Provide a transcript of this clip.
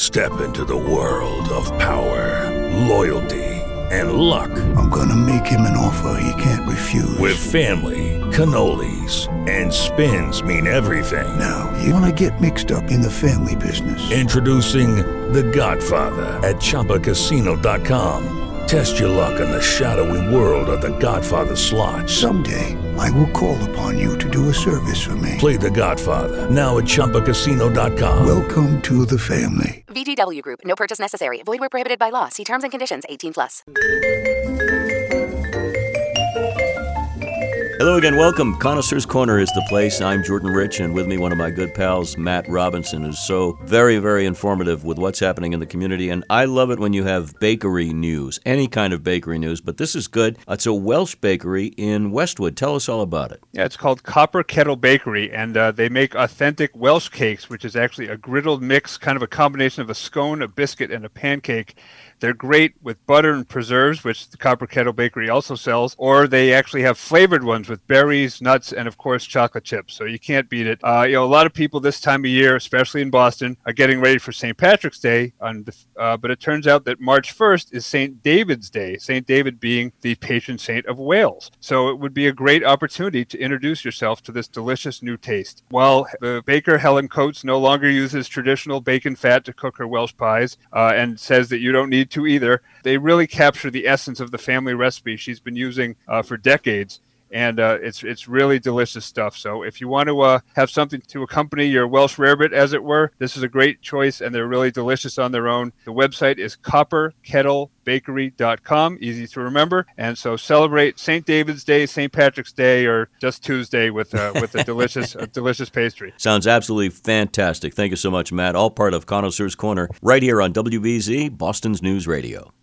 Step into the world of power, loyalty, and luck. I'm gonna make him an offer he can't refuse. With family, cannolis, and spins mean everything. Now, you wanna get mixed up in the family business. Introducing The Godfather at ChumbaCasino.com. Test your luck in the shadowy world of The Godfather slot. Someday, I will call upon you to do a service for me. Play The Godfather now at ChumbaCasino.com. Welcome to the family. VGW Group. No purchase necessary. Void where prohibited by law. See terms and conditions. 18+. Hello again. Welcome. Connoisseur's Corner is the place. I'm Jordan Rich, and with me one of my good pals, Matt Robinson, who's so very, very informative with what's happening in the community. And I love it when you have bakery news, any kind of bakery news, but this is good. It's a Welsh bakery in Westwood. Tell us all about it. Yeah, it's called Copper Kettle Bakery, and they make authentic Welsh cakes, which is actually a griddled mix, kind of a combination of a scone, a biscuit, and a pancake. They're great with butter and preserves, which the Copper Kettle Bakery also sells, or they actually have flavored ones with berries, nuts, and of course chocolate chips. So you can't beat it. A lot of people this time of year, especially in Boston, are getting ready for St. Patrick's Day. But it turns out that March 1st is St. David's Day, St. David being the patron saint of Wales. So it would be a great opportunity to introduce yourself to this delicious new taste. While the baker Helen Coates no longer uses traditional bacon fat to cook her Welsh pies and says that you don't need to either, they really capture the essence of the family recipe she's been using for decades. And it's really delicious stuff. So if you want to have something to accompany your Welsh rarebit, as it were, this is a great choice, and they're really delicious on their own. The website is copperkettlebakery.com, easy to remember. And so celebrate St. David's Day, St. Patrick's Day, or just Tuesday with a delicious pastry. Sounds absolutely fantastic. Thank you so much, Matt. All part of Connoisseur's Corner right here on WBZ, Boston's News Radio.